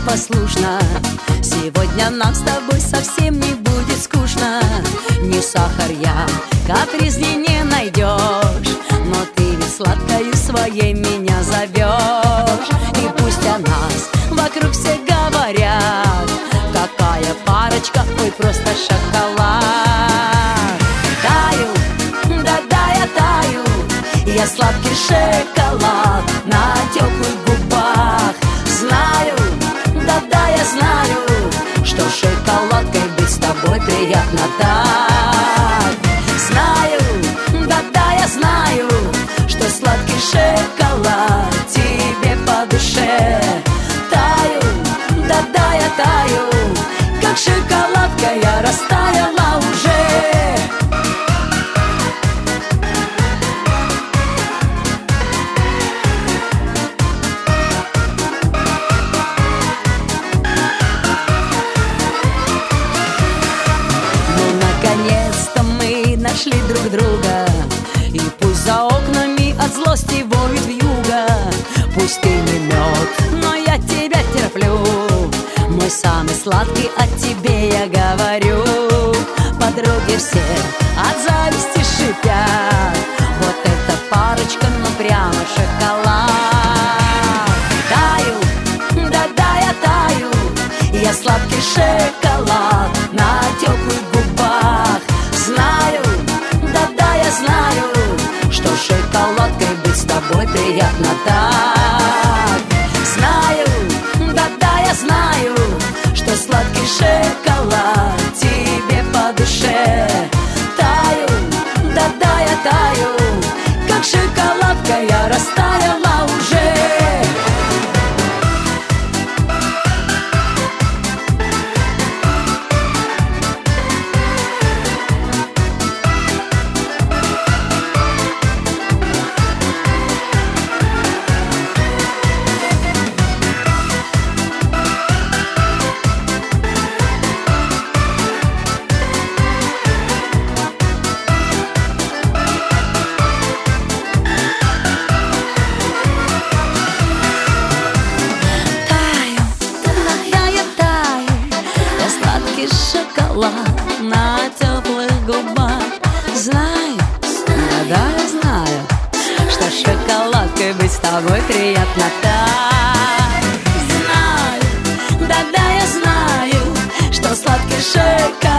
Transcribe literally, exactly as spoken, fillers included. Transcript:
послушна. Сегодня нам с тобой совсем не будет скучно. Не сахар я, капризней не найдешь, но ты ведь сладкою своей меня зовешь. И пусть о нас вокруг все говорят: какая парочка, ой, просто шоколад. Таю, да-да, я таю, я сладкий шоколад на теплых губах. Знаю, да-да, я знаю, что шоколадкой быть с тобой приятно так. Знаю, да-да, я знаю, что сладкий шоколад тебе по душе. Таю, да-да, я таю, как шоколадка я растаяла уже. Нашли друг друга, и пусть за окнами от злости воет вьюга. Пусть ты не мед, но я тебя терплю. Мой самый сладкий, о тебе я говорю. Подруги все от зависти шипят: вот эта парочка, ну прямо шоколад. Таю, да-да, я таю, я сладкий шоколад на теплых губах. Знаю, да-да, я знаю, что шоколадкой быть с тобой приятно так. Знаю, да-да, я знаю, что сладкий шоколад тебе по душе. Таю, да-да, я таю, как шоколадка я растаяла уже. Шоколад на теплых губах. Знаю, да, я знаю, что шоколадкой быть с тобой приятно так. Знаю, да-да, я знаю, что сладкий шоколад